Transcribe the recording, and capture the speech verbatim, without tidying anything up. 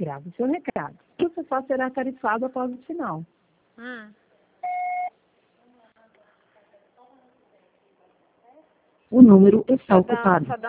Grave seu recado. Você só será tarifado após o sinal. Hum. O número está Só dá- ocupado. só dá